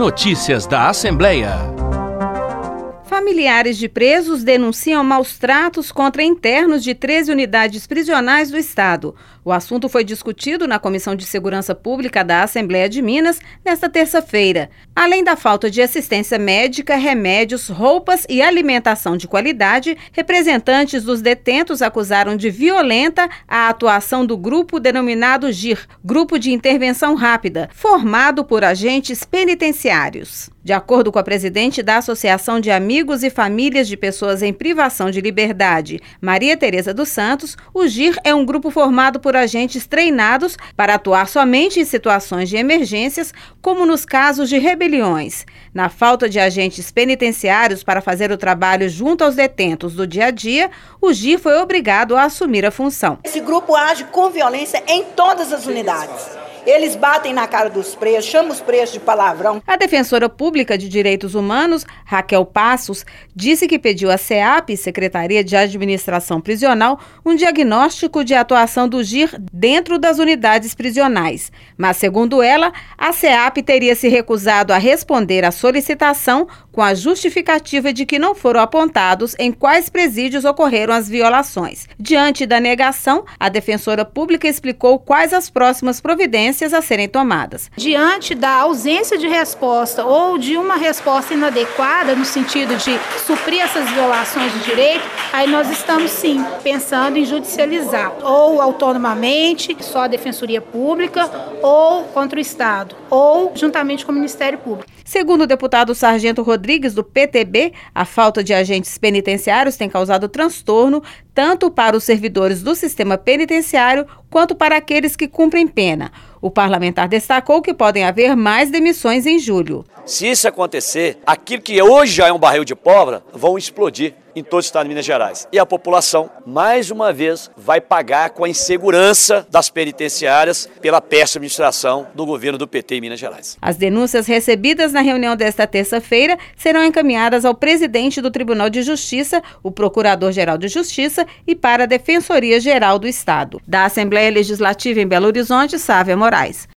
Notícias da Assembleia. Familiares de presos denunciam maus tratos contra internos de 13 unidades prisionais do Estado. O assunto foi discutido na Comissão de Segurança Pública da Assembleia de Minas nesta terça-feira. Além da falta de assistência médica, remédios, roupas e alimentação de qualidade, representantes dos detentos acusaram de violenta a atuação do grupo denominado GIR, Grupo de Intervenção Rápida, formado por agentes penitenciários. De acordo com a presidente da Associação de Amigos e Famílias de Pessoas em Privação de Liberdade, Maria Tereza dos Santos, o GIR é um grupo formado por agentes treinados para atuar somente em situações de emergências, como nos casos de rebeliões. Na falta de agentes penitenciários para fazer o trabalho junto aos detentos do dia a dia, o GIR foi obrigado a assumir a função. Esse grupo age com violência em todas as unidades. Eles batem na cara dos presos, chamam os presos de palavrão. A defensora pública de direitos humanos, Raquel Passos, disse que pediu à SEAP, Secretaria de Administração Prisional, um diagnóstico de atuação do GIR dentro das unidades prisionais. Mas, segundo ela, a SEAP teria se recusado a responder à solicitação com a justificativa de que não foram apontados em quais presídios ocorreram as violações. Diante da negação, a defensora pública explicou quais as próximas providências a serem tomadas. Diante da ausência de resposta ou de uma resposta inadequada no sentido de suprir essas violações de direito, aí nós estamos sim pensando em judicializar, ou autonomamente, só a Defensoria Pública, ou contra o Estado, ou juntamente com o Ministério Público. Segundo o deputado Sargento Rodrigues, do PTB, a falta de agentes penitenciários tem causado transtorno tanto para os servidores do sistema penitenciário quanto para aqueles que cumprem pena. O parlamentar destacou que podem haver mais demissões em julho. Se isso acontecer, aquilo que hoje já é um barril de pólvora, vão explodir em todo o estado de Minas Gerais. E a população, mais uma vez, vai pagar com a insegurança das penitenciárias pela péssima administração do governo do PT em Minas Gerais. As denúncias recebidas na reunião desta terça-feira serão encaminhadas ao presidente do Tribunal de Justiça, o Procurador-Geral de Justiça e para a Defensoria-Geral do Estado. Da Assembleia Legislativa em Belo Horizonte, Sávia Moraes.